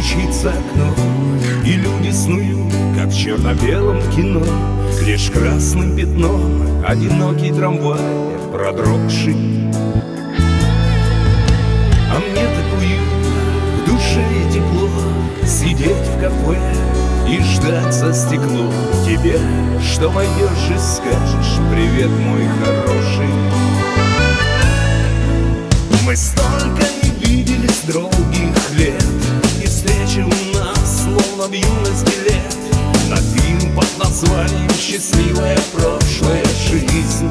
стучится окно, и люди снуют, как в черно-белом кино. Лишь красным пятном одинокий трамвай продрогший. А мне так уютно, в душе и тепло, сидеть в кафе и ждать за стеклом тебя, что войдешь и скажешь: привет, мой хороший. Мы столько не виделись долгих лет, и встречи у нас словно в юность билет на фильм под названием «Счастливая прошлая жизнь»,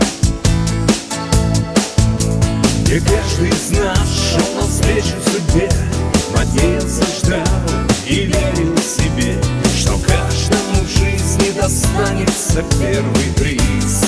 где каждый из нас шел навстречу судьбе, надеялся, ждал и верил себе, что каждому в жизни достанется первый приз.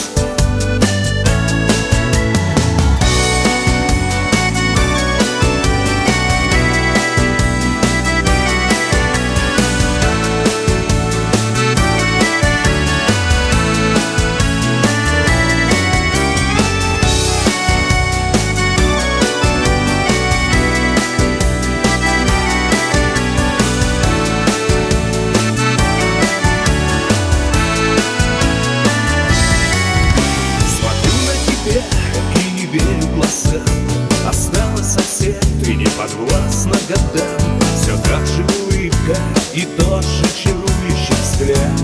Осталось совсем, ты не подвластна годам. Все та же улыбка и тот же чарующий взгляд.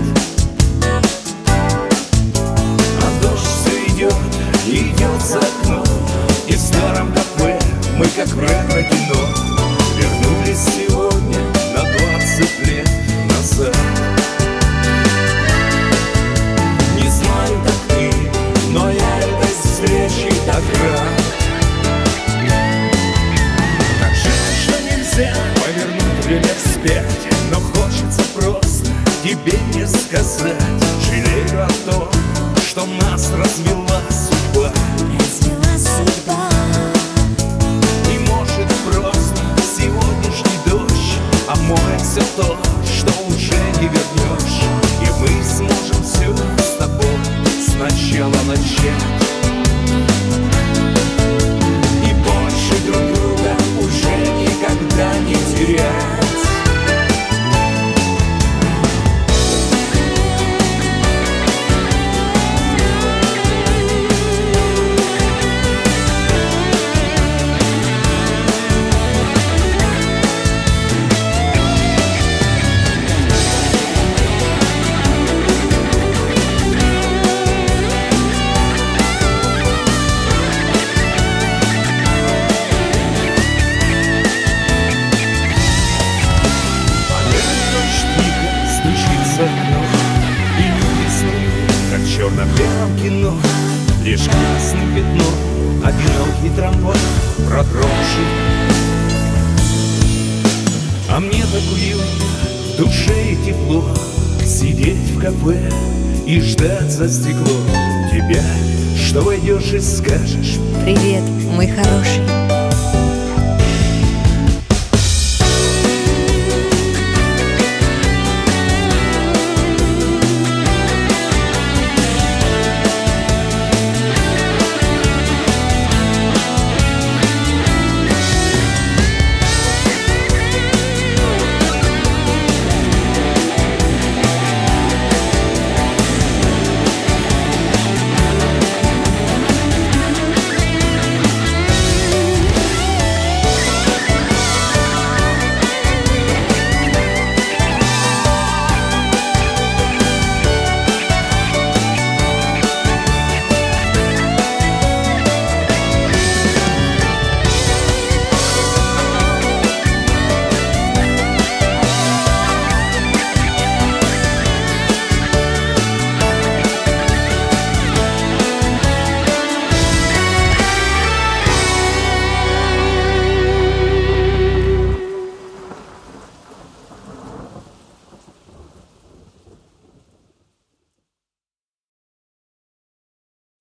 А дождь все идет и идет за окном, и в старом кафе мы, как в ретро-кино, вернулись сегодня на 20 лет назад. Не знаю, как ты, но я этой встрече так рад. Повернуть время вспять, но хочется просто тебе не сказать. Жалею о том, что нас развела судьба. И может просто сегодняшний дождь омоет все то, что уже не вернешь, и мы сможем все с тобой сначала начать. Никогда не терять. И люди снуют, как в черно-белом кино, лишь красным пятном одинокий трамвай продрогший. А мне так уютно, в душе и тепло, сидеть в кафе и ждать за стеклом тебя, что войдешь и скажешь: привет, мой хороший.